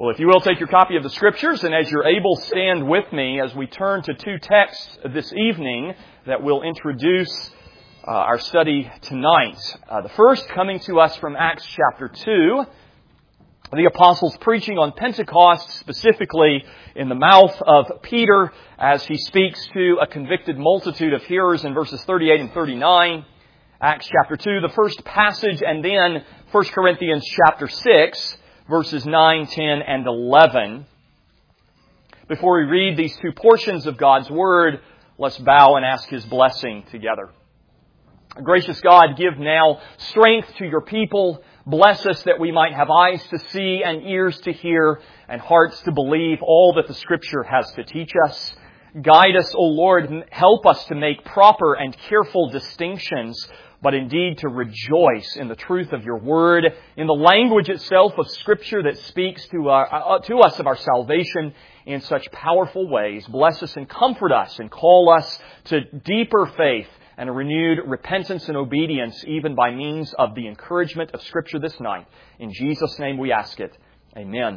Well, if you will, take your copy of the Scriptures, and as you're able, stand with me as we turn to two texts this evening that will introduce our study tonight. The first coming to us from Acts chapter 2, the apostles preaching on Pentecost, specifically in the mouth of Peter as he speaks to a convicted multitude of hearers in verses 38 and 39. Acts chapter 2, the first passage, and then 1 Corinthians chapter 6, verses 9, 10, and 11. Before we read these two portions of God's Word, let's bow and ask His blessing together. Gracious God, give now strength to your people. Bless us that we might have eyes to see and ears to hear and hearts to believe all that the Scripture has to teach us. Guide us, O Lord, and help us to make proper and careful distinctions, but indeed to rejoice in the truth of your Word, in the language itself of Scripture that speaks to us of our salvation in such powerful ways. Bless us and comfort us and call us to deeper faith and a renewed repentance and obedience, even by means of the encouragement of Scripture this night. In Jesus' name we ask it. Amen.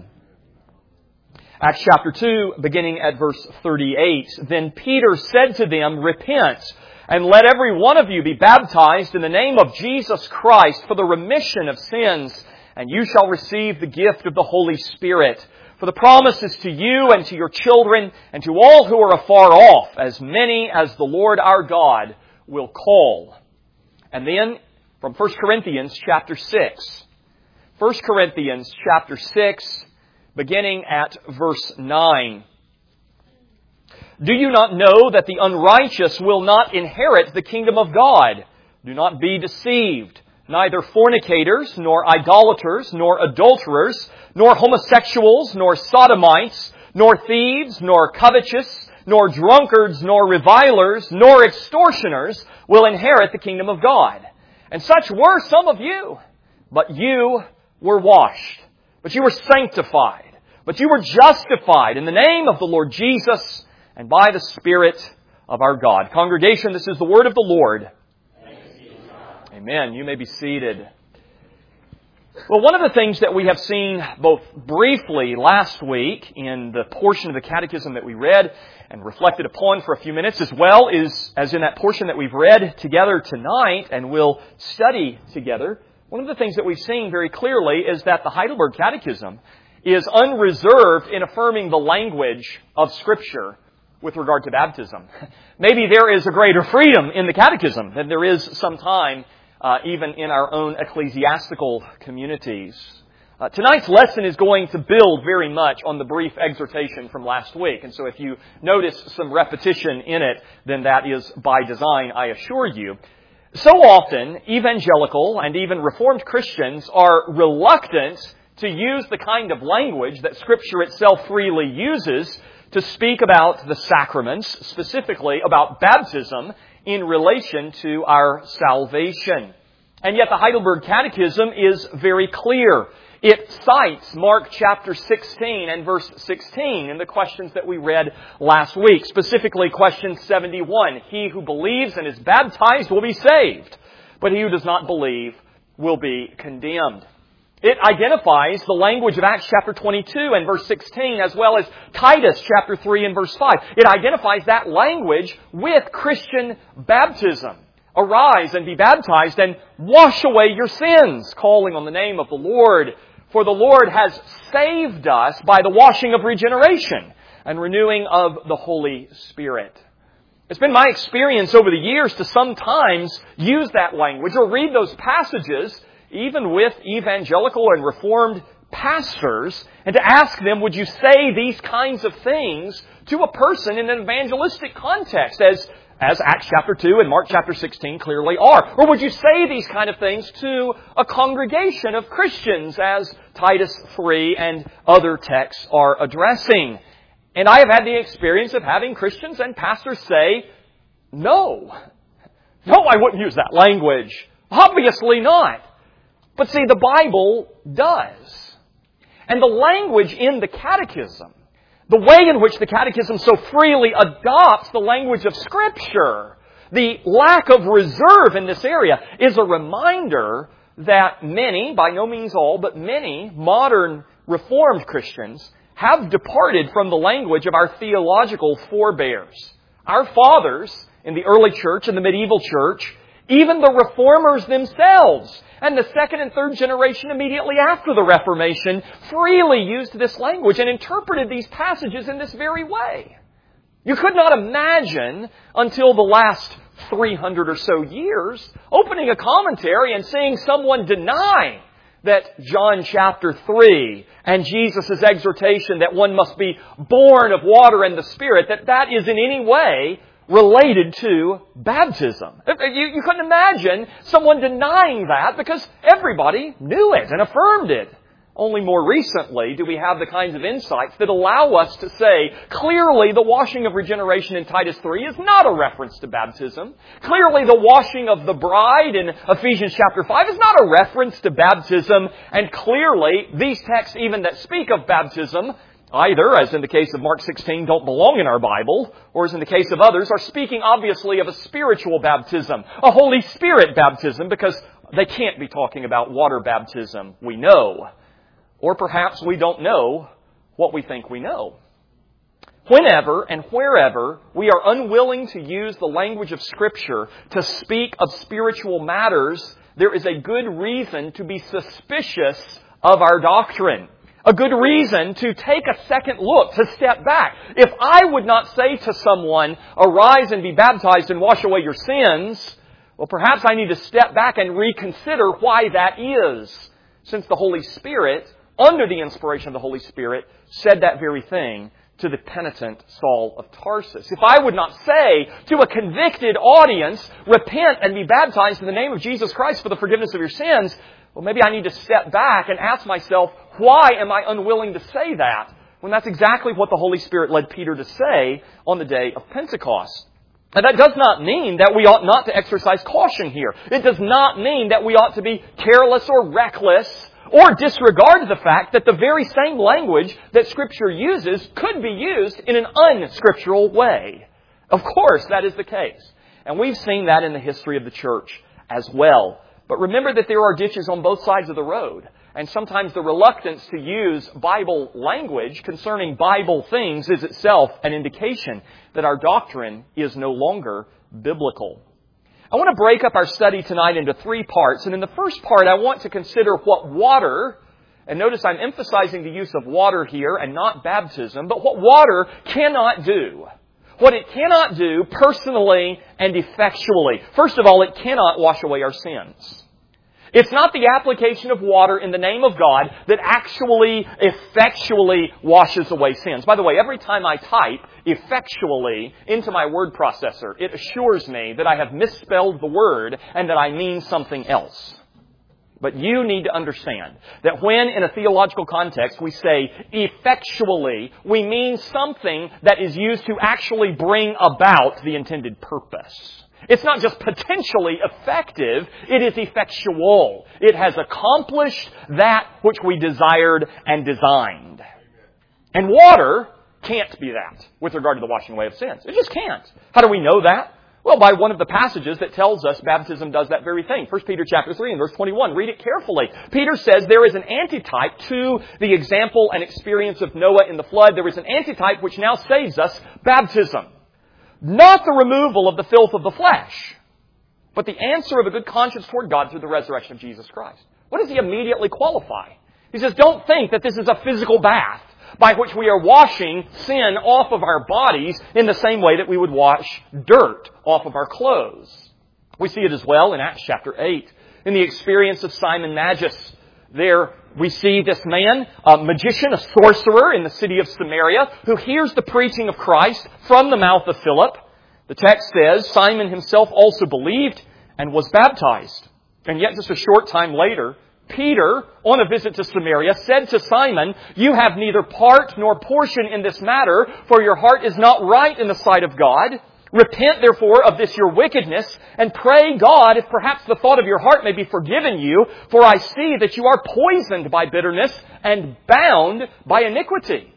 Acts chapter 2, beginning at verse 38. Then Peter said to them, "Repent, and let every one of you be baptized in the name of Jesus Christ for the remission of sins, and you shall receive the gift of the Holy Spirit. For the promise is to you and to your children and to all who are afar off, as many as the Lord our God will call." And then from 1 Corinthians chapter 6. 1 Corinthians chapter 6, beginning at verse 9. "Do you not know that the unrighteous will not inherit the kingdom of God? Do not be deceived. Neither fornicators, nor idolaters, nor adulterers, nor homosexuals, nor sodomites, nor thieves, nor covetous, nor drunkards, nor revilers, nor extortioners will inherit the kingdom of God. And such were some of you. But you were washed, but you were sanctified, but you were justified in the name of the Lord Jesus and by the Spirit of our God." Congregation, this is the word of the Lord. Amen. You may be seated. Well, one of the things that we have seen both briefly last week in the portion of the Catechism that we read and reflected upon for a few minutes, as well as in that portion that we've read together tonight and will study together, one of the things that we've seen very clearly is that the Heidelberg Catechism is unreserved in affirming the language of Scripture with regard to baptism. Maybe there is a greater freedom in the Catechism than there is sometime even in our own ecclesiastical communities. Tonight's lesson is going to build very much on the brief exhortation from last week. And so if you notice some repetition in it, then that is by design, I assure you. So often, evangelical and even Reformed Christians are reluctant to use the kind of language that Scripture itself freely uses to speak about the sacraments, specifically about baptism, in relation to our salvation. And yet the Heidelberg Catechism is very clear. It cites Mark chapter 16 and verse 16 in the questions that we read last week. Specifically question 71. "He who believes and is baptized will be saved, but he who does not believe will be condemned." It identifies the language of Acts chapter 22 and verse 16, as well as Titus chapter 3 and verse 5. It identifies that language with Christian baptism. "Arise and be baptized and wash away your sins, calling on the name of the Lord. For the Lord has saved us by the washing of regeneration and renewing of the Holy Spirit." It's been my experience over the years to sometimes use that language or read those passages even with evangelical and Reformed pastors, and to ask them, would you say these kinds of things to a person in an evangelistic context, as Acts chapter 2 and Mark chapter 16 clearly are? Or would you say these kind of things to a congregation of Christians, as Titus 3 and other texts are addressing? And I have had the experience of having Christians and pastors say, no, I wouldn't use that language. Obviously not. But see, the Bible does. And the language in the Catechism, the way in which the Catechism so freely adopts the language of Scripture, the lack of reserve in this area, is a reminder that many, by no means all, but many modern Reformed Christians have departed from the language of our theological forebears. Our fathers in the early church and the medieval church, even the Reformers themselves, and the second and third generation immediately after the Reformation, freely used this language and interpreted these passages in this very way. You could not imagine until the last 300 or so years opening a commentary and seeing someone deny that John chapter 3 and Jesus' exhortation that one must be born of water and the Spirit, that is in any way related to baptism. You couldn't imagine someone denying that because everybody knew it and affirmed it. Only more recently do we have the kinds of insights that allow us to say, clearly the washing of regeneration in Titus 3 is not a reference to baptism. Clearly the washing of the bride in Ephesians chapter 5 is not a reference to baptism. And clearly these texts even that speak of baptism, either, as in the case of Mark 16, don't belong in our Bible, or as in the case of others, are speaking obviously of a spiritual baptism, a Holy Spirit baptism, because they can't be talking about water baptism, we know. Or perhaps we don't know what we think we know. Whenever and wherever we are unwilling to use the language of Scripture to speak of spiritual matters, there is a good reason to be suspicious of our doctrine. A good reason to take a second look, to step back. If I would not say to someone, arise and be baptized and wash away your sins, well, perhaps I need to step back and reconsider why that is. Since the Holy Spirit, under the inspiration of the Holy Spirit, said that very thing to the penitent Saul of Tarsus. If I would not say to a convicted audience, repent and be baptized in the name of Jesus Christ for the forgiveness of your sins, well, maybe I need to step back and ask myself, why am I unwilling to say that? When that's exactly what the Holy Spirit led Peter to say on the day of Pentecost. And that does not mean that we ought not to exercise caution here. It does not mean that we ought to be careless or reckless or disregard the fact that the very same language that Scripture uses could be used in an unscriptural way. Of course, that is the case. And we've seen that in the history of the church as well. But remember that there are ditches on both sides of the road. And sometimes the reluctance to use Bible language concerning Bible things is itself an indication that our doctrine is no longer biblical. I want to break up our study tonight into three parts. And in the first part, I want to consider what water, and notice I'm emphasizing the use of water here and not baptism, but what water cannot do. What it cannot do personally and effectually. First of all, it cannot wash away our sins. It's not the application of water in the name of God that actually, effectually washes away sins. By the way, every time I type effectually into my word processor, it assures me that I have misspelled the word and that I mean something else. But you need to understand that when in a theological context we say effectually, we mean something that is used to actually bring about the intended purpose. It's not just potentially effective, it is effectual. It has accomplished that which we desired and designed. And water can't be that with regard to the washing away of sins. It just can't. How do we know that? Well, by one of the passages that tells us baptism does that very thing. 1 Peter chapter 3 and verse 21. Read it carefully. Peter says there is an antitype to the example and experience of Noah in the flood. There is an antitype which now saves us, baptism. Not the removal of the filth of the flesh, but the answer of a good conscience toward God through the resurrection of Jesus Christ. What does he immediately qualify? He says, don't think that this is a physical bath by which we are washing sin off of our bodies in the same way that we would wash dirt off of our clothes. We see it as well in Acts chapter 8, in the experience of Simon Magus. There we see this man, a magician, a sorcerer in the city of Samaria, who hears the preaching of Christ from the mouth of Philip. The text says, Simon himself also believed and was baptized. And yet just a short time later, Peter, on a visit to Samaria, said to Simon, you have neither part nor portion in this matter, for your heart is not right in the sight of God. Repent, therefore, of this your wickedness, and pray God if perhaps the thought of your heart may be forgiven you, for I see that you are poisoned by bitterness and bound by iniquity.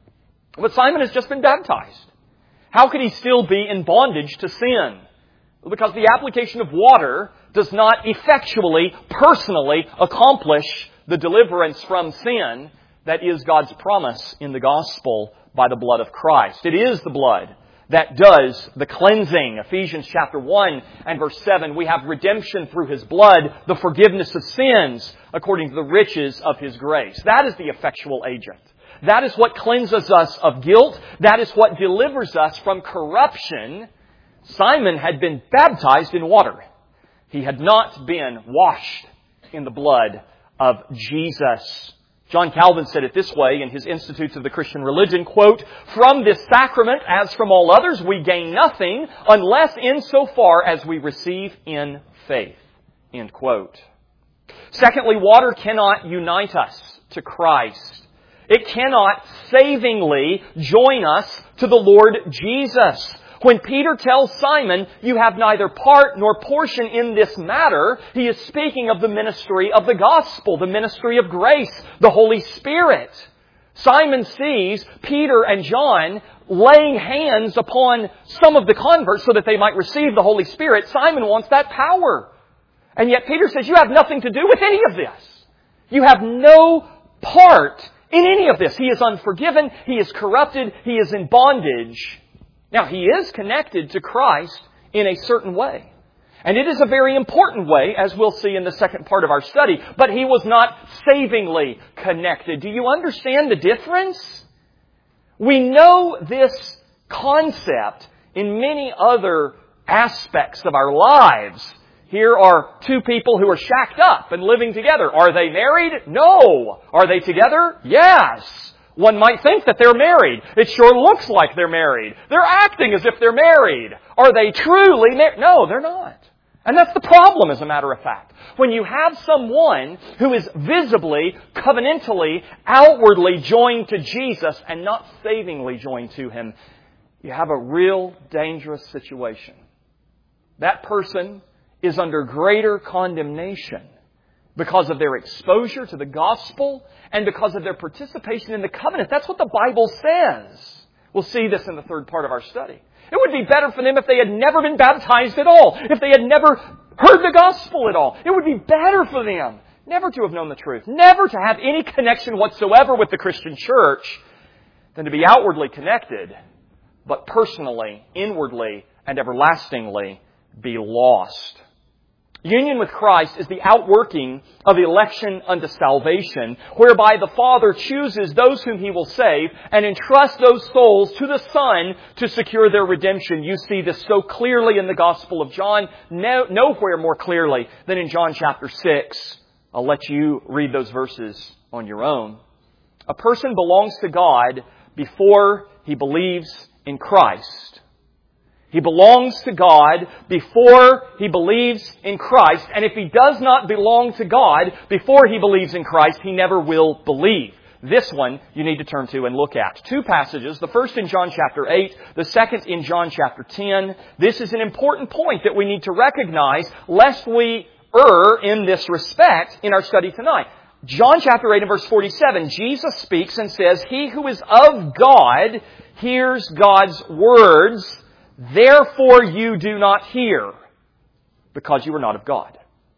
But Simon has just been baptized. How could he still be in bondage to sin? Well, because the application of water does not effectually, personally accomplish the deliverance from sin That is God's promise in the gospel by the blood of Christ. It is the blood that does the cleansing. Ephesians chapter 1 and verse 7, we have redemption through His blood, the forgiveness of sins according to the riches of His grace. That is the effectual agent. That is what cleanses us of guilt. That is what delivers us from corruption. Simon had been baptized in water. He had not been washed in the blood of Jesus. John Calvin said it this way in his Institutes of the Christian Religion, quote, "From this sacrament, as from all others, we gain nothing unless insofar as we receive in faith." End quote. Secondly, water cannot unite us to Christ. It cannot savingly join us to the Lord Jesus. When Peter tells Simon, "You have neither part nor portion in this matter," he is speaking of the ministry of the gospel, the ministry of grace, the Holy Spirit. Simon sees Peter and John laying hands upon some of the converts so that they might receive the Holy Spirit. Simon wants that power. And yet Peter says, "You have nothing to do with any of this. You have no part in any of this." He is unforgiven. He is corrupted. He is in bondage. Now, he is connected to Christ in a certain way. And it is a very important way, as we'll see in the second part of our study. But he was not savingly connected. Do you understand the difference? We know this concept in many other aspects of our lives. Here are two people who are shacked up and living together. Are they married? No. Are they together? Yes. One might think that they're married. It sure looks like they're married. They're acting as if they're married. Are they truly married? No, they're not. And that's the problem, as a matter of fact. When you have someone who is visibly, covenantally, outwardly joined to Jesus and not savingly joined to Him, you have a real dangerous situation. That person is under greater condemnation because of their exposure to the gospel and because of their participation in the covenant. That's what the Bible says. We'll see this in the third part of our study. It would be better for them if they had never been baptized at all, if they had never heard the gospel at all. It would be better for them never to have known the truth, never to have any connection whatsoever with the Christian church, than to be outwardly connected, but personally, inwardly, and everlastingly be lost. Union with Christ is the outworking of election unto salvation, whereby the Father chooses those whom He will save and entrusts those souls to the Son to secure their redemption. You see this so clearly in the Gospel of John, nowhere more clearly than in John chapter 6. I'll let you read those verses on your own. A person belongs to God before he believes in Christ. He belongs to God before he believes in Christ. And if he does not belong to God before he believes in Christ, he never will believe. This one you need to turn to and look at. Two passages, the first in John chapter 8, the second in John chapter 10. This is an important point that we need to recognize lest we err in this respect in our study tonight. John chapter 8 and verse 47, Jesus speaks and says, "He who is of God hears God's words. Therefore you do not hear, because you are not of God."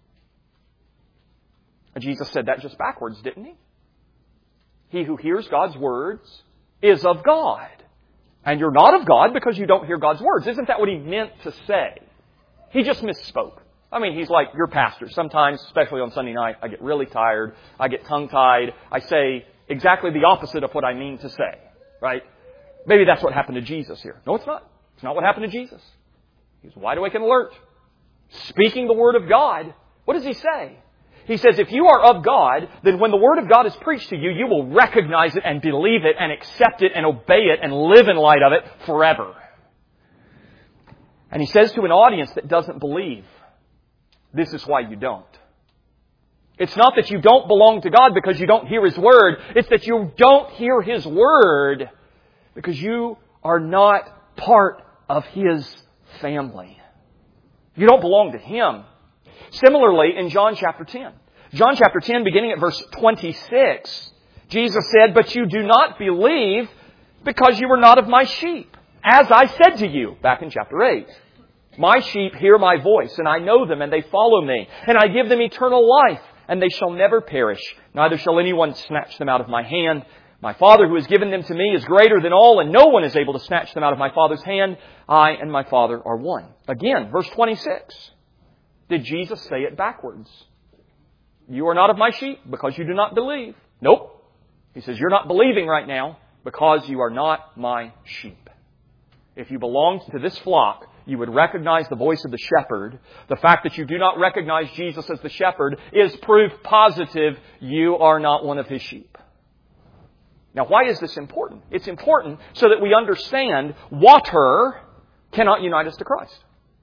And Jesus said that just backwards, didn't He? He who hears God's words is of God. And you're not of God because you don't hear God's words. Isn't that what He meant to say? He just misspoke. I mean, He's like your pastor. Sometimes, especially on Sunday night, I get really tired. I get tongue-tied. I say exactly the opposite of what I mean to say. Right? Maybe that's what happened to Jesus here. No, it's not. It's not what happened to Jesus. He's wide awake and alert, speaking the Word of God. What does He say? He says, if you are of God, then when the Word of God is preached to you, you will recognize it and believe it and accept it and obey it and live in light of it forever. And He says to an audience that doesn't believe, this is why you don't. It's not that you don't belong to God because you don't hear His Word. It's that you don't hear His Word because you are not part of His family. You don't belong to Him. Similarly, in John chapter 10. John chapter 10, beginning at verse 26, Jesus said, "But you do not believe because you are not of my sheep. As I said to you," back in chapter 8, "My sheep hear my voice, and I know them, and they follow me. And I give them eternal life, and they shall never perish, neither shall anyone snatch them out of my hand. My Father who has given them to me is greater than all, and no one is able to snatch them out of my Father's hand. I and my Father are one. Again, verse 26. Did Jesus say it backwards? You are not of my sheep because you do not believe. Nope. He says, you're not believing right now because you are not my sheep. If you belonged to this flock, you would recognize the voice of the shepherd. The fact that you do not recognize Jesus as the shepherd is proof positive you are not one of His sheep. Now, why is this important? It's important so that we understand water cannot unite us to Christ.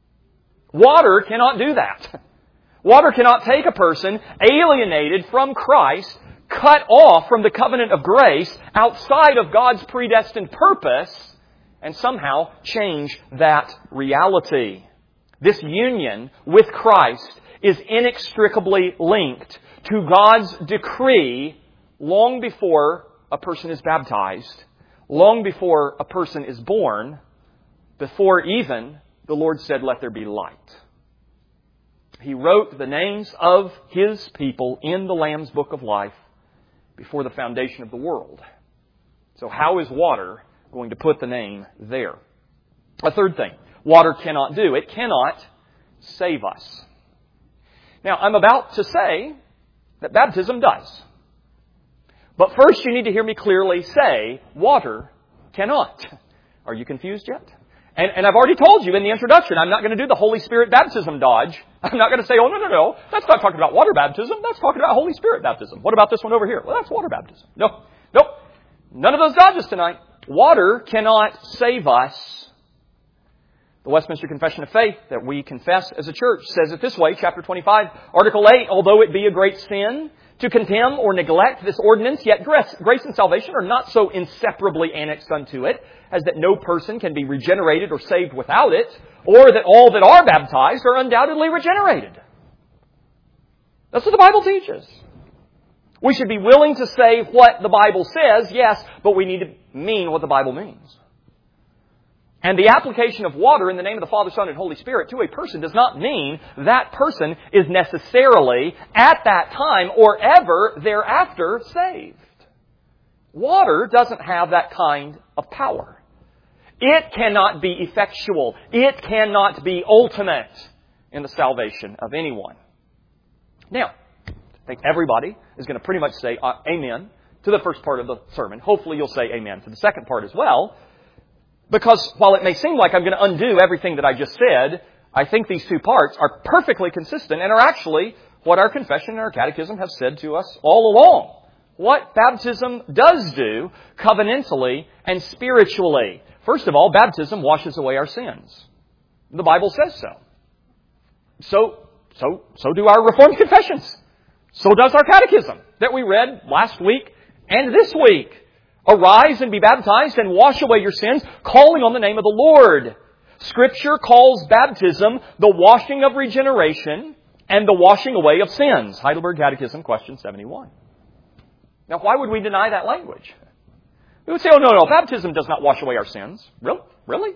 Water cannot do that. Water cannot take a person alienated from Christ, cut off from the covenant of grace, outside of God's predestined purpose, and somehow change that reality. This union with Christ is inextricably linked to God's decree long before a person is baptized, long before a person is born, before even the Lord said, let there be light. He wrote the names of His people in the Lamb's Book of Life before the foundation of the world. So how is water going to put the name there? A third thing water cannot do. It cannot save us. Now, I'm about to say that baptism does. But first you need to hear me clearly say, water cannot. Are you confused yet? And I've already told you in the introduction, I'm not going to do the Holy Spirit baptism dodge. I'm not going to say, oh, no. That's not talking about water baptism. That's talking about Holy Spirit baptism. What about this one over here? Well, that's water baptism. Nope. None of those dodges tonight. Water cannot save us. The Westminster Confession of Faith that we confess as a church says it this way, chapter 25, Article 8, although it be a great sin to contemn or neglect this ordinance, yet grace and salvation are not so inseparably annexed unto it, as that no person can be regenerated or saved without it, or that all that are baptized are undoubtedly regenerated. That's what the Bible teaches. We should be willing to say what the Bible says, yes, but we need to mean what the Bible means. And the application of water in the name of the Father, Son, and Holy Spirit to a person does not mean that person is necessarily, at that time or ever thereafter, saved. Water doesn't have that kind of power. It cannot be effectual. It cannot be ultimate in the salvation of anyone. Now, I think everybody is going to pretty much say amen to the first part of the sermon. Hopefully you'll say amen to the second part as well. Because while it may seem like I'm going to undo everything that I just said, I think these two parts are perfectly consistent and are actually what our confession and our catechism have said to us all along. What baptism does do covenantally and spiritually. First of all, baptism washes away our sins. The Bible says so. So do our Reformed confessions. So does our catechism that we read last week and this week. Arise and be baptized and wash away your sins, calling on the name of the Lord. Scripture calls baptism the washing of regeneration and the washing away of sins. Heidelberg Catechism, question 71. Now, why would we deny that language? We would say, oh, no, baptism does not wash away our sins. Really? Really?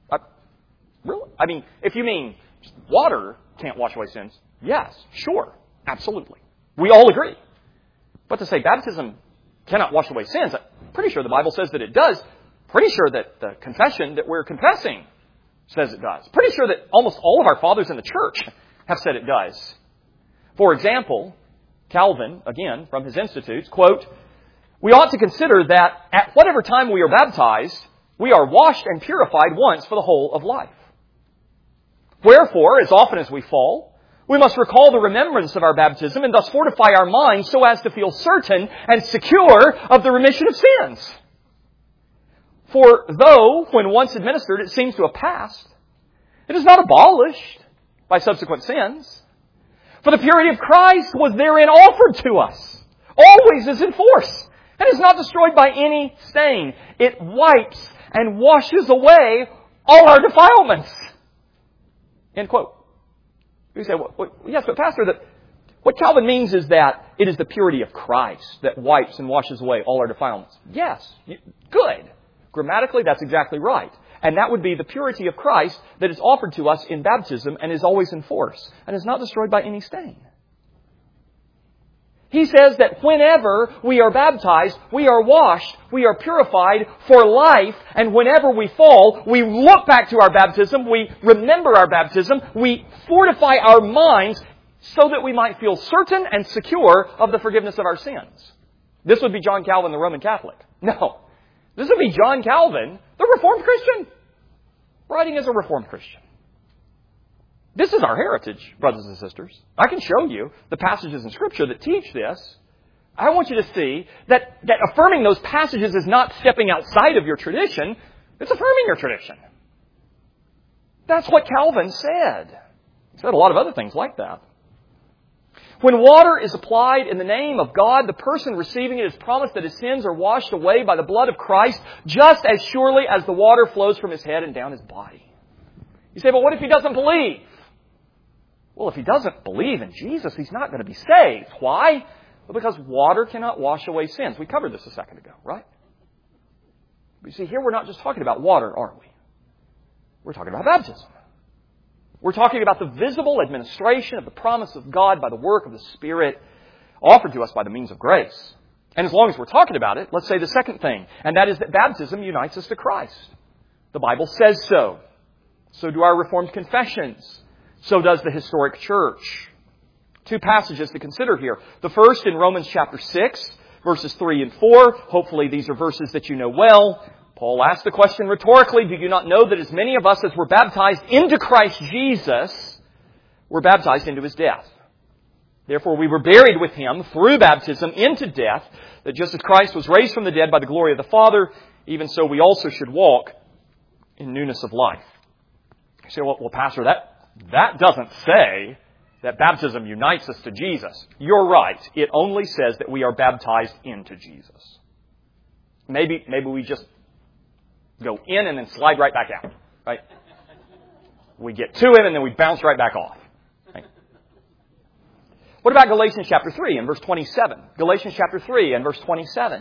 I mean, if you mean water can't wash away sins, yes, sure, absolutely. We all agree. But to say baptism cannot wash away sins, I'm pretty sure the Bible says that it does. Pretty sure that the confession that we're confessing says it does. Pretty sure that almost all of our fathers in the church have said it does. For example, Calvin, again, from his Institutes, quote, we ought to consider that at whatever time we are baptized, we are washed and purified once for the whole of life. Wherefore, as often as we fall, we must recall the remembrance of our baptism and thus fortify our minds so as to feel certain and secure of the remission of sins. For though, when once administered, it seems to have passed, it is not abolished by subsequent sins. For the purity of Christ was therein offered to us, always is in force, and is not destroyed by any stain. It wipes and washes away all our defilements. End quote. You say, well, yes, but Pastor, what Calvin means is that it is the purity of Christ that wipes and washes away all our defilements. Yes, good. Grammatically, that's exactly right. And that would be the purity of Christ that is offered to us in baptism and is always in force and is not destroyed by any stain. He says that whenever we are baptized, we are washed, we are purified for life, and whenever we fall, we look back to our baptism, we remember our baptism, we fortify our minds so that we might feel certain and secure of the forgiveness of our sins. This would be John Calvin, the Roman Catholic. No. This would be John Calvin, the Reformed Christian, writing as a Reformed Christian. This is our heritage, brothers and sisters. I can show you the passages in Scripture that teach this. I want you to see that affirming those passages is not stepping outside of your tradition. It's affirming your tradition. That's what Calvin said. He said a lot of other things like that. When water is applied in the name of God, the person receiving it is promised that his sins are washed away by the blood of Christ just as surely as the water flows from his head and down his body. You say, but what if he doesn't believe? Well, if he doesn't believe in Jesus, he's not going to be saved. Why? Well, because water cannot wash away sins. We covered this a second ago, right? But you see, here we're not just talking about water, are we? We're talking about baptism. We're talking about the visible administration of the promise of God by the work of the Spirit offered to us by the means of grace. And as long as we're talking about it, let's say the second thing, and that is that baptism unites us to Christ. The Bible says so. So do our Reformed confessions. So does the historic church. Two passages to consider here. The first in Romans chapter 6, verses 3 and 4. Hopefully these are verses that you know well. Paul asked the question rhetorically, do you not know that as many of us as were baptized into Christ Jesus were baptized into His death? Therefore we were buried with Him through baptism into death, that just as Christ was raised from the dead by the glory of the Father, even so we also should walk in newness of life. You say, well, Pastor, that doesn't say that baptism unites us to Jesus. You're right. It only says that we are baptized into Jesus. Maybe we just go in and then slide right back out. Right? We get to Him and then we bounce right back off. Right? What about Galatians chapter 3 and verse 27? Galatians chapter 3 and verse 27.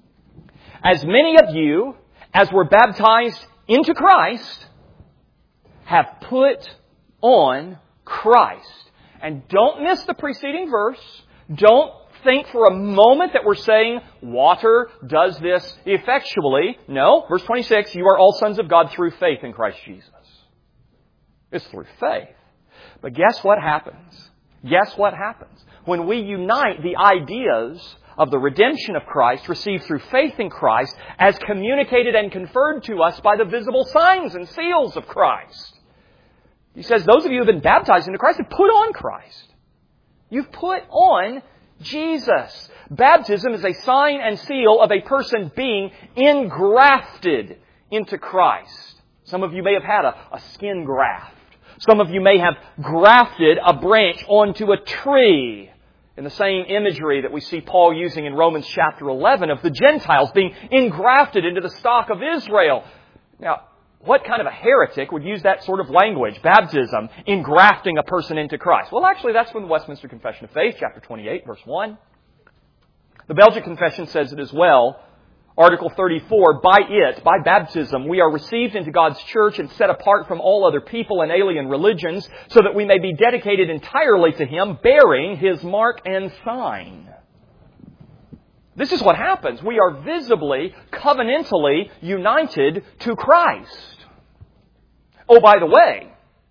As many of you as were baptized into Christ have put on Christ. And don't miss the preceding verse. Don't think for a moment that we're saying water does this effectually. No, verse 26, you are all sons of God through faith in Christ Jesus. It's through faith. But guess what happens? Guess what happens? When we unite the ideas of the redemption of Christ received through faith in Christ as communicated and conferred to us by the visible signs and seals of Christ. He says, those of you who have been baptized into Christ have put on Christ. You've put on Jesus. Baptism is a sign and seal of a person being engrafted into Christ. Some of you may have had a skin graft. Some of you may have grafted a branch onto a tree. In the same imagery that we see Paul using in Romans chapter 11 of the Gentiles being engrafted into the stock of Israel. Now, what kind of a heretic would use that sort of language, baptism, engrafting a person into Christ? Well, actually, that's from the Westminster Confession of Faith, chapter 28, verse 1. The Belgic Confession says it as well. Article 34, by baptism, we are received into God's church and set apart from all other people and alien religions so that we may be dedicated entirely to Him, bearing His mark and sign. This is what happens. We are visibly, covenantally united to Christ. Oh, by the way,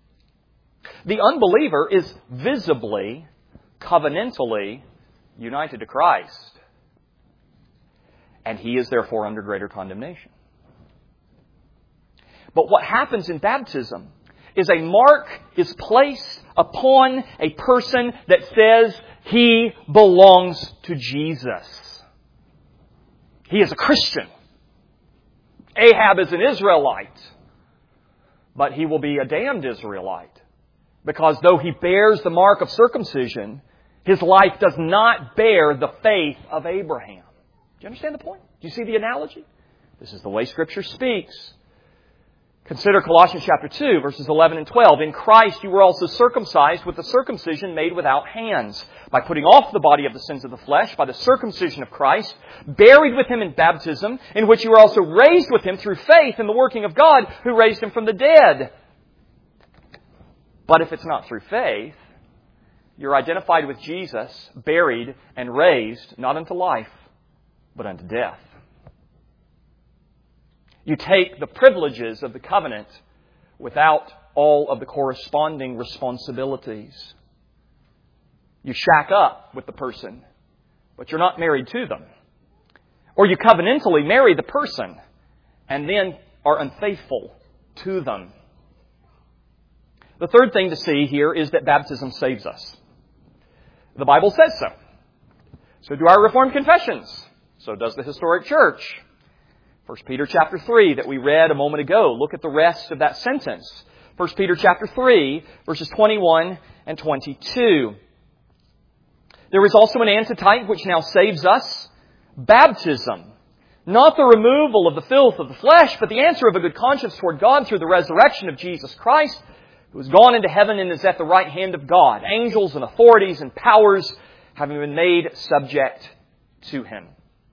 the unbeliever is visibly, covenantally united to Christ. And he is therefore under greater condemnation. But what happens in baptism is a mark is placed upon a person that says he belongs to Jesus. He is a Christian. Ahab is an Israelite. But he will be a damned Israelite. Because though he bears the mark of circumcision, his life does not bear the faith of Abraham. Do you understand the point? Do you see the analogy? This is the way Scripture speaks. Consider Colossians chapter 2, verses 11 and 12. In Christ you were also circumcised with the circumcision made without hands, by putting off the body of the sins of the flesh, by the circumcision of Christ, buried with Him in baptism, in which you were also raised with Him through faith in the working of God, who raised Him from the dead. But if it's not through faith, you're identified with Jesus, buried and raised, not unto life, but unto death. You take the privileges of the covenant without all of the corresponding responsibilities. You shack up with the person, but you're not married to them. Or you covenantally marry the person and then are unfaithful to them. The third thing to see here is that baptism saves us. The Bible says so. So do our Reformed confessions. So does the historic church. 1 Peter chapter 3 that we read a moment ago. Look at the rest of that sentence. 1 Peter chapter 3, verses 21 and 22. There is also an antitype which now saves us. Baptism. Not the removal of the filth of the flesh, but the answer of a good conscience toward God through the resurrection of Jesus Christ, who has gone into heaven and is at the right hand of God. Angels and authorities and powers having been made subject to Him.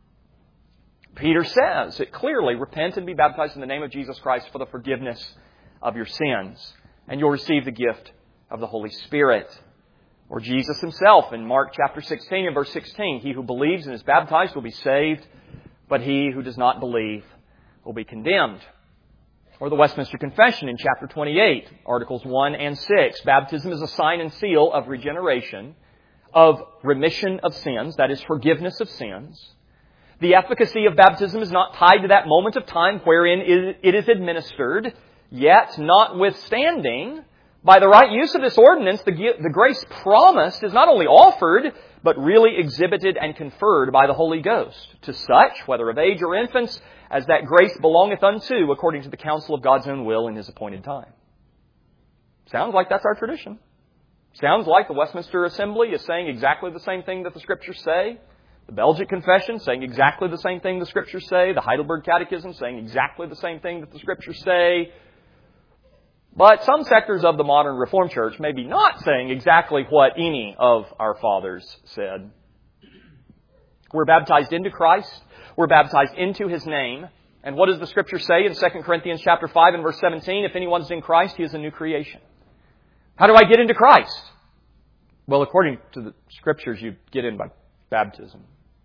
Peter says it clearly, repent and be baptized in the name of Jesus Christ for the forgiveness of your sins, and you'll receive the gift of the Holy Spirit. Or Jesus Himself in Mark chapter 16 and verse 16, he who believes and is baptized will be saved, but he who does not believe will be condemned. Or the Westminster Confession in chapter 28, articles 1 and 6. Baptism is a sign and seal of regeneration, of remission of sins, that is, forgiveness of sins. The efficacy of baptism is not tied to that moment of time wherein it is administered, yet notwithstanding, by the right use of this ordinance, the grace promised is not only offered, but really exhibited and conferred by the Holy Ghost to such, whether of age or infants, as that grace belongeth unto, according to the counsel of God's own will in His appointed time. Sounds like that's our tradition. Sounds like the Westminster Assembly is saying exactly the same thing that the Scriptures say. The Belgic Confession saying exactly the same thing the Scriptures say. The Heidelberg Catechism saying exactly the same thing that the Scriptures say. But some sectors of the modern Reformed Church may be not saying exactly what any of our fathers said. We're baptized into Christ. We're baptized into His name. And what does the Scripture say in 2 Corinthians chapter 5 and verse 17? If anyone's in Christ, he is a new creation. How do I get into Christ? Well, according to the Scriptures, you get in by baptism.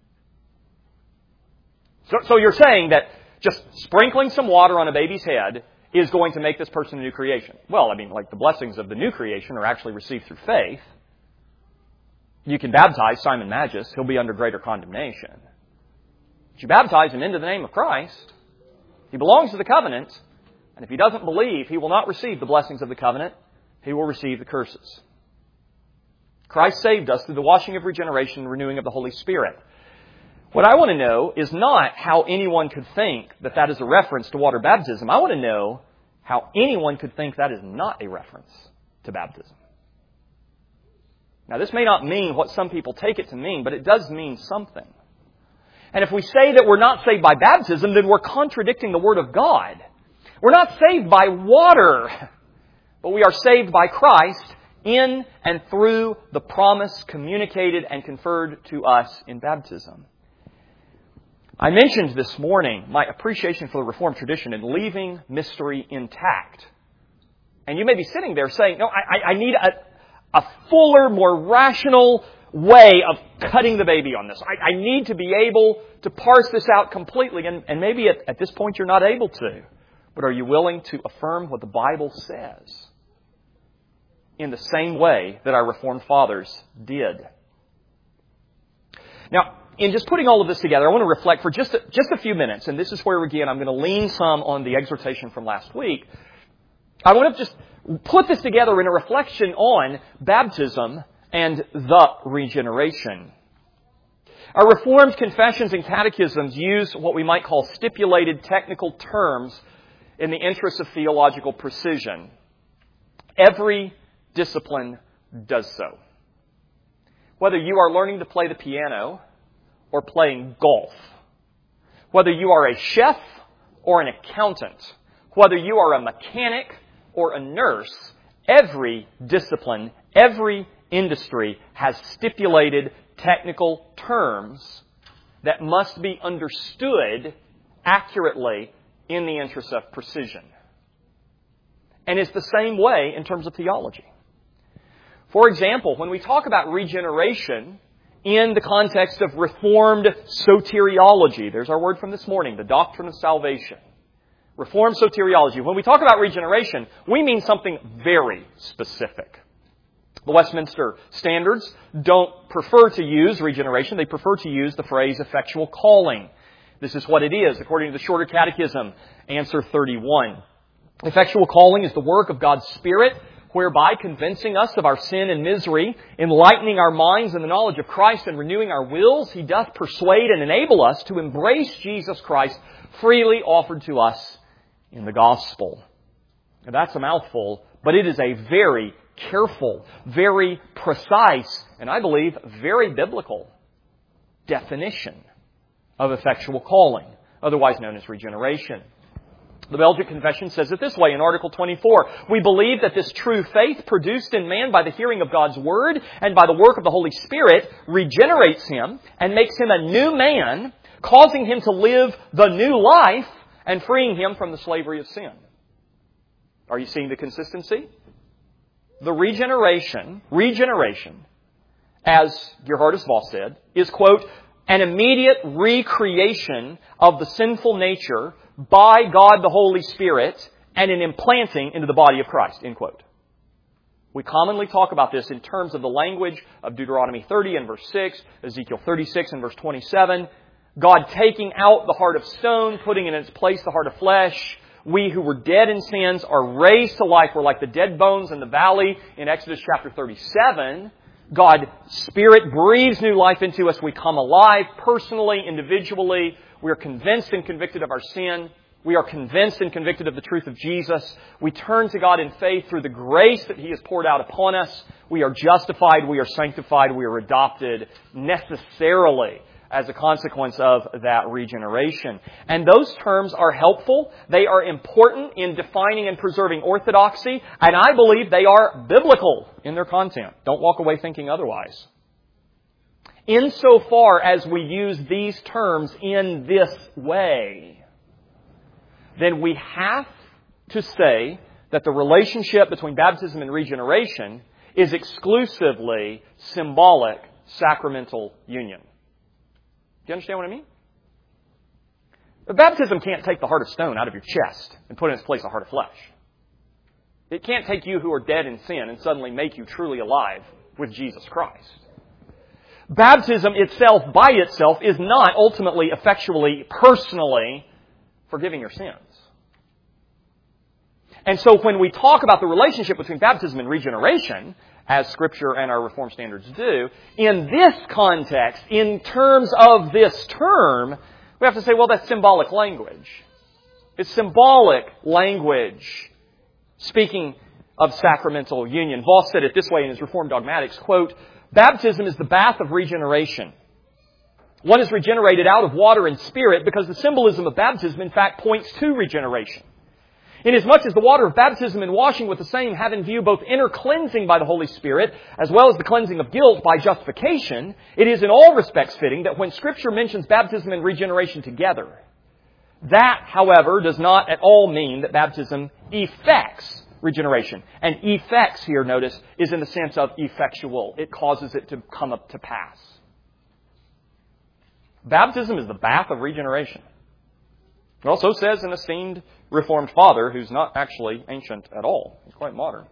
So you're saying that just sprinkling some water on a baby's head is going to make this person a new creation. Well, I mean, like the blessings of the new creation are actually received through faith. You can baptize Simon Magus. He'll be under greater condemnation. But you baptize him into the name of Christ. He belongs to the covenant. And if he doesn't believe, he will not receive the blessings of the covenant. He will receive the curses. Christ saved us through the washing of regeneration and renewing of the Holy Spirit. What I want to know is not how anyone could think that that is a reference to water baptism. I want to know how anyone could think that is not a reference to baptism. Now, this may not mean what some people take it to mean, but it does mean something. And if we say that we're not saved by baptism, then we're contradicting the Word of God. We're not saved by water, but we are saved by Christ in and through the promise communicated and conferred to us in baptism. I mentioned this morning my appreciation for the Reformed tradition in leaving mystery intact. And you may be sitting there saying, no, I need a fuller, more rational way of cutting the baby on this. I need to be able to parse this out completely. And maybe at this point you're not able to. But are you willing to affirm what the Bible says in the same way that our Reformed fathers did? Now, in just putting all of this together, I want to reflect for just a few minutes. And this is where, again, I'm going to lean some on the exhortation from last week. I want to just put this together in a reflection on baptism and the regeneration. Our Reformed confessions and catechisms use what we might call stipulated technical terms in the interest of theological precision. Every discipline does so. Whether you are learning to play the piano or playing golf, whether you are a chef or an accountant, whether you are a mechanic or a nurse, every discipline, every industry has stipulated technical terms that must be understood accurately in the interest of precision. And it's the same way in terms of theology. For example, when we talk about regeneration in the context of Reformed soteriology, there's our word from this morning, the doctrine of salvation. Reformed soteriology. When we talk about regeneration, we mean something very specific. The Westminster Standards don't prefer to use regeneration. They prefer to use the phrase effectual calling. This is what it is, according to the Shorter Catechism, answer 31. Effectual calling is the work of God's Spirit, whereby convincing us of our sin and misery, enlightening our minds in the knowledge of Christ, and renewing our wills, He doth persuade and enable us to embrace Jesus Christ freely offered to us in the gospel. Now, that's a mouthful, but it is a very careful, very precise, and I believe very biblical definition of effectual calling, otherwise known as regeneration. The Belgic Confession says it this way in Article 24. We believe that this true faith produced in man by the hearing of God's Word and by the work of the Holy Spirit regenerates him and makes him a new man, causing him to live the new life and freeing him from the slavery of sin. Are you seeing the consistency? The regeneration, as Gerhardus Voss said, is, quote, an immediate recreation of the sinful nature by God the Holy Spirit and an implanting into the body of Christ, end quote. We commonly talk about this in terms of the language of Deuteronomy 30 and verse 6, Ezekiel 36 and verse 27, God taking out the heart of stone, putting in its place the heart of flesh. We who were dead in sins are raised to life. We're like the dead bones in the valley in Exodus chapter 37. God's Spirit breathes new life into us. We come alive personally, individually. We are convinced and convicted of our sin. We are convinced and convicted of the truth of Jesus. We turn to God in faith through the grace that He has poured out upon us. We are justified. We are sanctified. We are adopted necessarily as a consequence of that regeneration. And those terms are helpful. They are important in defining and preserving orthodoxy. And I believe they are biblical in their content. Don't walk away thinking otherwise. Insofar as we use these terms in this way, then we have to say that the relationship between baptism and regeneration is exclusively symbolic sacramental union. Do you understand what I mean? But baptism can't take the heart of stone out of your chest and put in its place a heart of flesh. It can't take you who are dead in sin and suddenly make you truly alive with Jesus Christ. Baptism itself, by itself, is not ultimately, effectually, personally forgiving your sins. And so when we talk about the relationship between baptism and regeneration, as Scripture and our Reformed standards do, in this context, in terms of this term, we have to say, well, that's symbolic language. It's symbolic language speaking of sacramental union. Voss said it this way in his Reformed Dogmatics, quote, baptism is the bath of regeneration. One is regenerated out of water and spirit because the symbolism of baptism, in fact, points to regeneration. Inasmuch as the water of baptism and washing with the same have in view both inner cleansing by the Holy Spirit as well as the cleansing of guilt by justification, it is in all respects fitting that when Scripture mentions baptism and regeneration together, that, however, does not at all mean that baptism effects regeneration. And effects here, notice, is in the sense of effectual. It causes it to come up to pass. Baptism is the bath of regeneration. It also says an esteemed Reformed father who's not actually ancient at all. He's quite modern.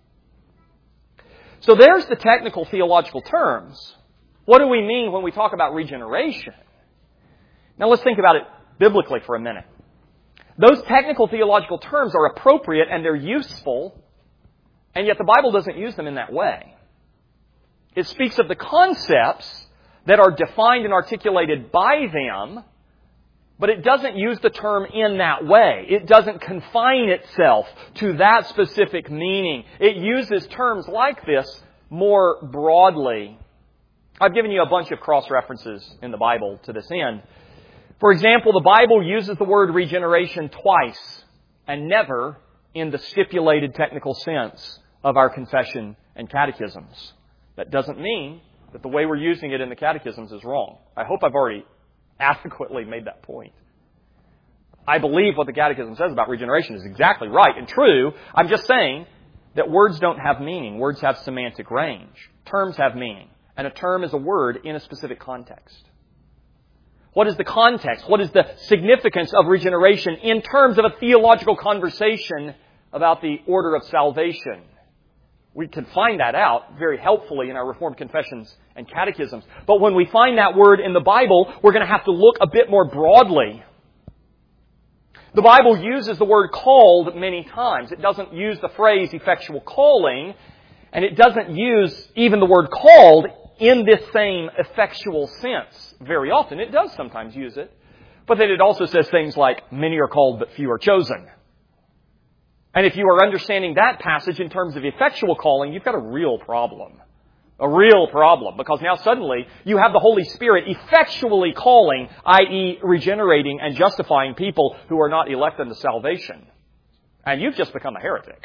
So there's the technical theological terms. What do we mean when we talk about regeneration? Now let's think about it biblically for a minute. Those technical theological terms are appropriate and they're useful, and yet the Bible doesn't use them in that way. It speaks of the concepts that are defined and articulated by them, but it doesn't use the term in that way. It doesn't confine itself to that specific meaning. It uses terms like this more broadly. I've given you a bunch of cross-references in the Bible to this end. For example, the Bible uses the word regeneration twice and never in the stipulated technical sense of our confession and catechisms. That doesn't mean that the way we're using it in the catechisms is wrong. I hope I've already adequately made that point. I believe what the Catechism says about regeneration is exactly right and true. I'm just saying that words don't have meaning. Words have semantic range. Terms have meaning. And a term is a word in a specific context. What is the context? What is the significance of regeneration in terms of a theological conversation about the order of salvation? We can find that out very helpfully in our Reformed confessions and catechisms. But when we find that word in the Bible, we're going to have to look a bit more broadly. The Bible uses the word called many times. It doesn't use the phrase effectual calling, and it doesn't use even the word called in this same effectual sense very often. It does sometimes use it. But then it also says things like, many are called but few are chosen. And if you are understanding that passage in terms of effectual calling, you've got a real problem. A real problem. Because now suddenly you have the Holy Spirit effectually calling, i.e. regenerating and justifying people who are not elect unto salvation. And you've just become a heretic.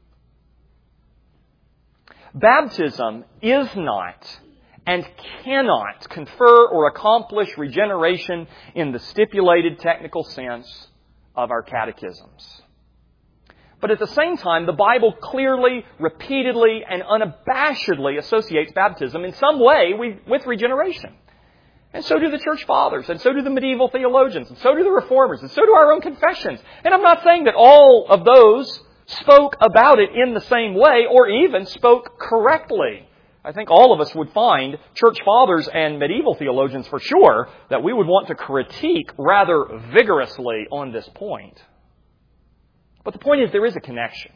Baptism is not and cannot confer or accomplish regeneration in the stipulated technical sense of our catechisms. But at the same time, the Bible clearly, repeatedly, and unabashedly associates baptism in some way with regeneration. And so do the church fathers, and so do the medieval theologians, and so do the reformers, and so do our own confessions. And I'm not saying that all of those spoke about it in the same way, or even spoke correctly. I think all of us would find, church fathers and medieval theologians for sure, that we would want to critique rather vigorously on this point. But the point is, there is a connection.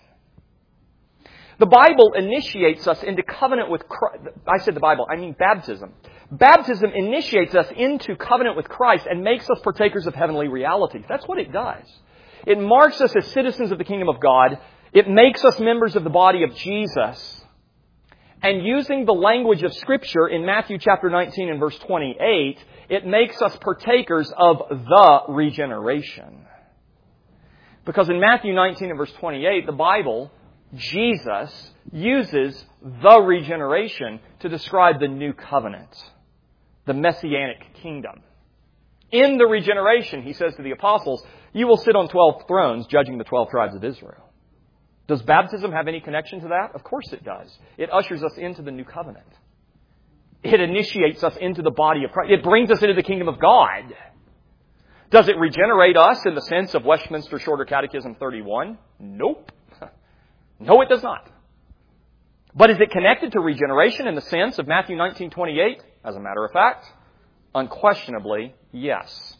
The Bible initiates us into covenant with Christ. I said the Bible, I mean baptism. Baptism initiates us into covenant with Christ and makes us partakers of heavenly realities. That's what it does. It marks us as citizens of the kingdom of God. It makes us members of the body of Jesus. And using the language of Scripture in Matthew chapter 19 and verse 28, it makes us partakers of the regeneration. Because in Matthew 19 and verse 28, the Bible, Jesus, uses the regeneration to describe the new covenant, the messianic kingdom. In the regeneration, he says to the apostles, you will sit on 12 thrones judging the 12 tribes of Israel. Does baptism have any connection to that? Of course it does. It ushers us into the new covenant. It initiates us into the body of Christ. It brings us into the kingdom of God. Does it regenerate us in the sense of Westminster Shorter Catechism 31? Nope. No, it does not. But is it connected to regeneration in the sense of Matthew 19:28? As a matter of fact, unquestionably, yes.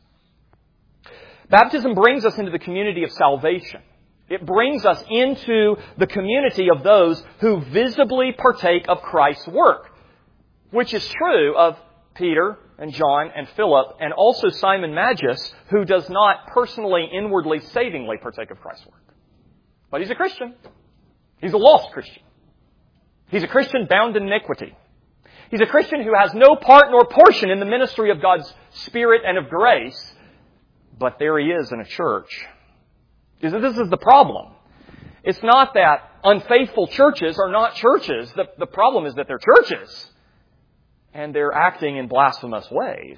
Baptism brings us into the community of salvation. It brings us into the community of those who visibly partake of Christ's work, which is true of Peter and John and Philip and also Simon Magus, who does not personally, inwardly, savingly partake of Christ's work. But he's a Christian. He's a lost Christian. He's a Christian bound in iniquity. He's a Christian who has no part nor portion in the ministry of God's Spirit and of grace, but there he is in a church. This is the problem. It's not that unfaithful churches are not churches. The problem is that they're churches. And they're acting in blasphemous ways.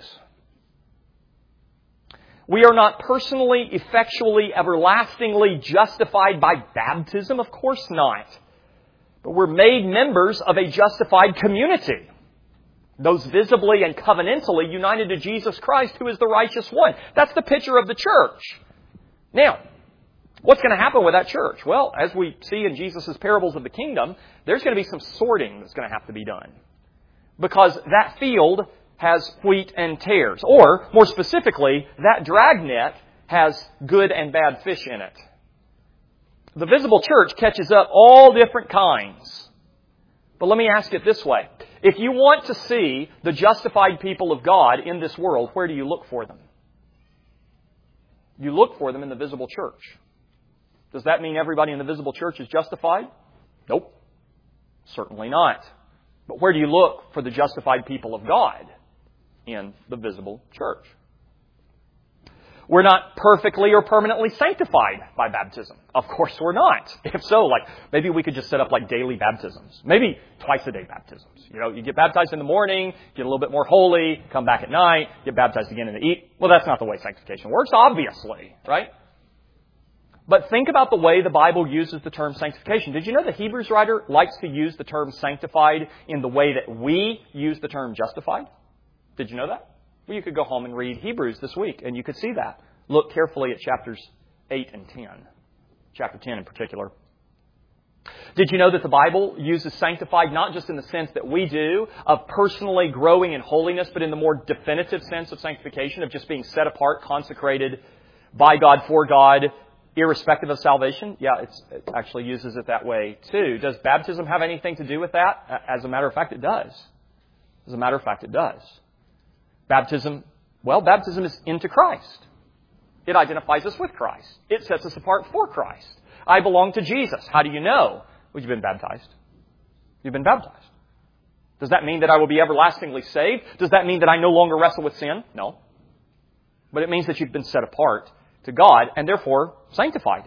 We are not personally, effectually, everlastingly justified by baptism. Of course not. But we're made members of a justified community. Those visibly and covenantally united to Jesus Christ, who is the righteous one. That's the picture of the church. Now, what's going to happen with that church? Well, as we see in Jesus' parables of the kingdom, there's going to be some sorting that's going to have to be done. Because that field has wheat and tares. Or, more specifically, that dragnet has good and bad fish in it. The visible church catches up all different kinds. But let me ask it this way. If you want to see the justified people of God in this world, where do you look for them? You look for them in the visible church. Does that mean everybody in the visible church is justified? Nope. Certainly not. But where do you look for the justified people of God? In the visible church. We're not perfectly or permanently sanctified by baptism. Of course we're not. If so, maybe we could just set up daily baptisms. Maybe twice a day baptisms. You get baptized in the morning, get a little bit more holy, come back at night, get baptized again in the evening. Well, that's not the way sanctification works, obviously, right? But think about the way the Bible uses the term sanctification. Did you know the Hebrews writer likes to use the term sanctified in the way that we use the term justified? Did you know that? Well, you could go home and read Hebrews this week, and you could see that. Look carefully at chapters 8 and 10. Chapter 10 in particular. Did you know that the Bible uses sanctified not just in the sense that we do of personally growing in holiness, but in the more definitive sense of sanctification, of just being set apart, consecrated by God, for God, irrespective of salvation? Yeah, it actually uses it that way too. Does baptism have anything to do with that? As a matter of fact, it does. As a matter of fact, it does. Baptism is into Christ. It identifies us with Christ. It sets us apart for Christ. I belong to Jesus. How do you know? Well, you've been baptized. You've been baptized. Does that mean that I will be everlastingly saved? Does that mean that I no longer wrestle with sin? No. But it means that you've been set apart to God and therefore sanctified.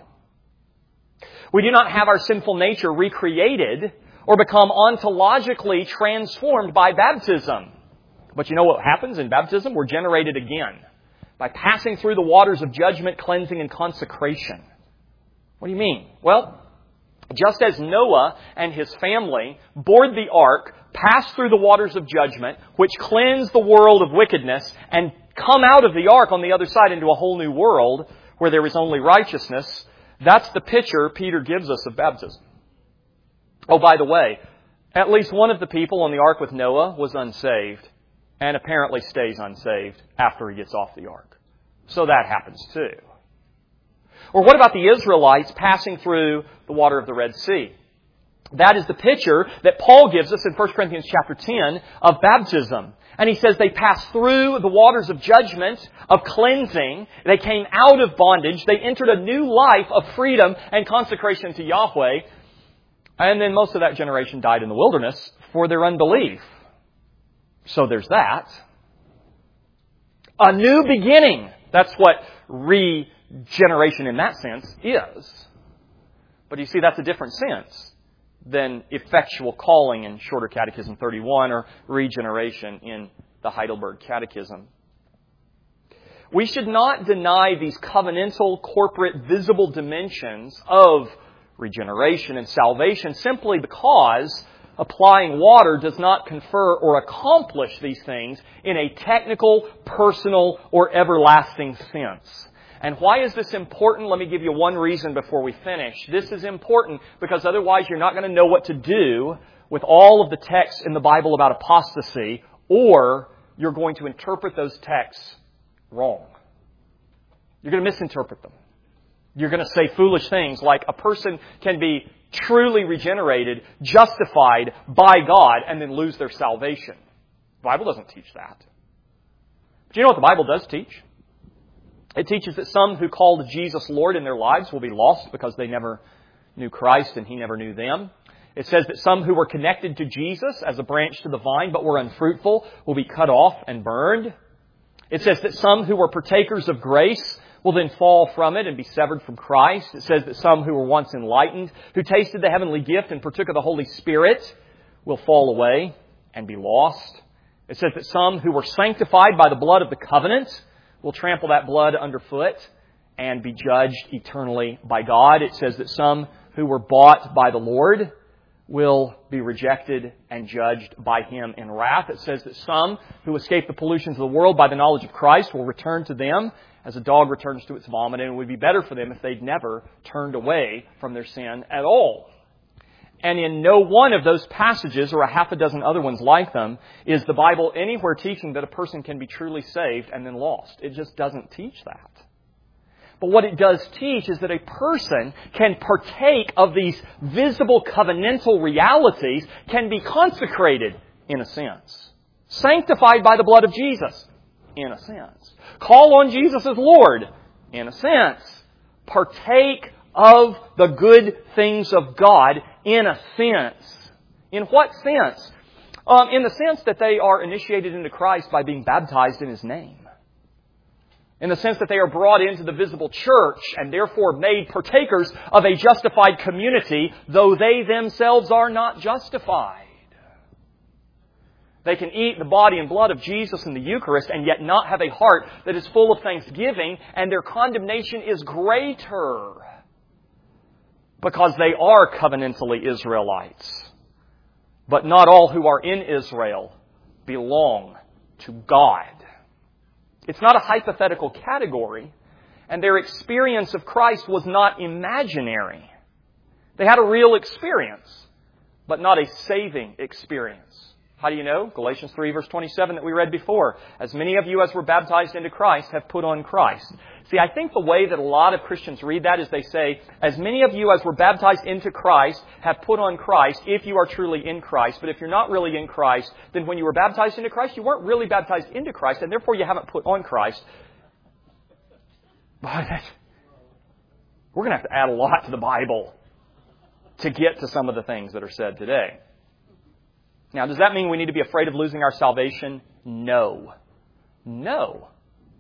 We do not have our sinful nature recreated or become ontologically transformed by baptism. But you know what happens in baptism? We're generated again by passing through the waters of judgment, cleansing, and consecration. What do you mean? Well, just as Noah and his family board the ark, pass through the waters of judgment, which cleanse the world of wickedness, and come out of the ark on the other side into a whole new world where there is only righteousness, that's the picture Peter gives us of baptism. Oh, by the way, at least one of the people on the ark with Noah was unsaved, and apparently stays unsaved after he gets off the ark. So that happens too. Or what about the Israelites passing through the water of the Red Sea? That is the picture that Paul gives us in 1 Corinthians chapter 10 of baptism. And he says they passed through the waters of judgment, of cleansing. They came out of bondage. They entered a new life of freedom and consecration to Yahweh. And then most of that generation died in the wilderness for their unbelief. So there's that. A new beginning. That's what regeneration in that sense is. But you see, that's a different sense than effectual calling in Shorter Catechism 31 or regeneration in the Heidelberg Catechism. We should not deny these covenantal, corporate, visible dimensions of regeneration and salvation simply because applying water does not confer or accomplish these things in a technical, personal, or everlasting sense. And why is this important? Let me give you one reason before we finish. This is important because otherwise you're not going to know what to do with all of the texts in the Bible about apostasy, or you're going to interpret those texts wrong. You're going to misinterpret them. You're going to say foolish things like a person can be truly regenerated, justified by God, and then lose their salvation. The Bible doesn't teach that. But you know what the Bible does teach? It teaches that some who call Jesus Lord in their lives will be lost because they never knew Christ and He never knew them. It says that some who were connected to Jesus as a branch to the vine but were unfruitful will be cut off and burned. It says that some who were partakers of grace will then fall from it and be severed from Christ. It says that some who were once enlightened, who tasted the heavenly gift and partook of the Holy Spirit, will fall away and be lost. It says that some who were sanctified by the blood of the covenant will trample that blood underfoot and be judged eternally by God. It says that some who were bought by the Lord will be rejected and judged by Him in wrath. It says that some who escape the pollutions of the world by the knowledge of Christ will return to them as a dog returns to its vomit, and it would be better for them if they'd never turned away from their sin at all. And in no one of those passages, or a half a dozen other ones like them, is the Bible anywhere teaching that a person can be truly saved and then lost. It just doesn't teach that. But what it does teach is that a person can partake of these visible covenantal realities, can be consecrated in a sense. Sanctified by the blood of Jesus, in a sense. Call on Jesus as Lord, in a sense. Partake of the good things of God, in a sense. In what sense? In the sense that they are initiated into Christ by being baptized in His name. In the sense that they are brought into the visible church and therefore made partakers of a justified community, though they themselves are not justified. They can eat the body and blood of Jesus in the Eucharist and yet not have a heart that is full of thanksgiving, and their condemnation is greater because they are covenantally Israelites. But not all who are in Israel belong to God. It's not a hypothetical category, and their experience of Christ was not imaginary. They had a real experience, but not a saving experience. How do you know? Galatians 3 verse 27 that we read before. As many of you as were baptized into Christ have put on Christ. See, I think the way that a lot of Christians read that is they say, as many of you as were baptized into Christ have put on Christ if you are truly in Christ. But if you're not really in Christ, then when you were baptized into Christ, you weren't really baptized into Christ, and therefore you haven't put on Christ. But we're going to have to add a lot to the Bible to get to some of the things that are said today. Now, does that mean we need to be afraid of losing our salvation? No. No.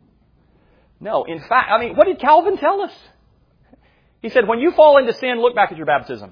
No. In fact, what did Calvin tell us? He said, when you fall into sin, look back at your baptism.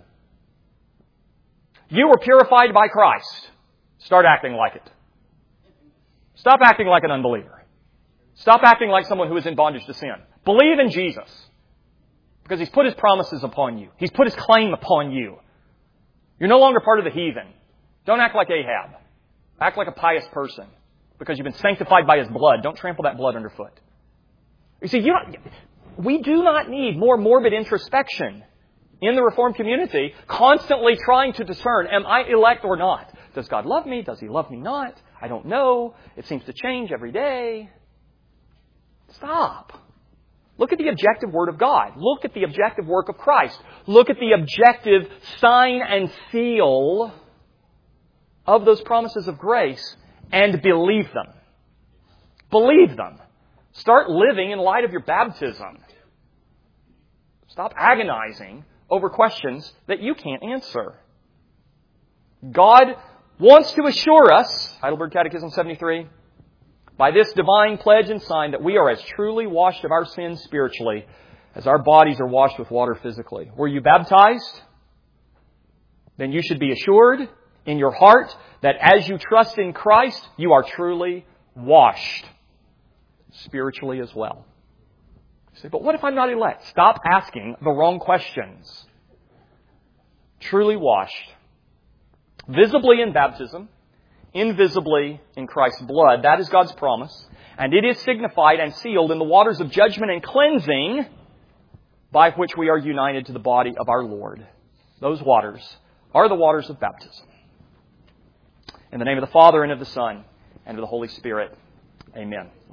You were purified by Christ. Start acting like it. Stop acting like an unbeliever. Stop acting like someone who is in bondage to sin. Believe in Jesus. Because He's put His promises upon you. He's put His claim upon you. You're no longer part of the heathen. Don't act like Ahab. Act like a pious person. Because you've been sanctified by His blood. Don't trample that blood underfoot. You see, we do not need more morbid introspection in the Reformed community, constantly trying to discern, am I elect or not? Does God love me? Does He love me not? I don't know. It seems to change every day. Stop. Look at the objective Word of God. Look at the objective work of Christ. Look at the objective sign and seal of those promises of grace and believe them. Believe them. Start living in light of your baptism. Stop agonizing over questions that you can't answer. God wants to assure us, Heidelberg Catechism 73, by this divine pledge and sign that we are as truly washed of our sins spiritually as our bodies are washed with water physically. Were you baptized? Then you should be assured in your heart that as you trust in Christ, you are truly washed spiritually as well. You say, but what if I'm not elect? Stop asking the wrong questions. Truly washed. Visibly in baptism, invisibly in Christ's blood. That is God's promise. And it is signified and sealed in the waters of judgment and cleansing by which we are united to the body of our Lord. Those waters are the waters of baptism. In the name of the Father, and of the Son, and of the Holy Spirit. Amen.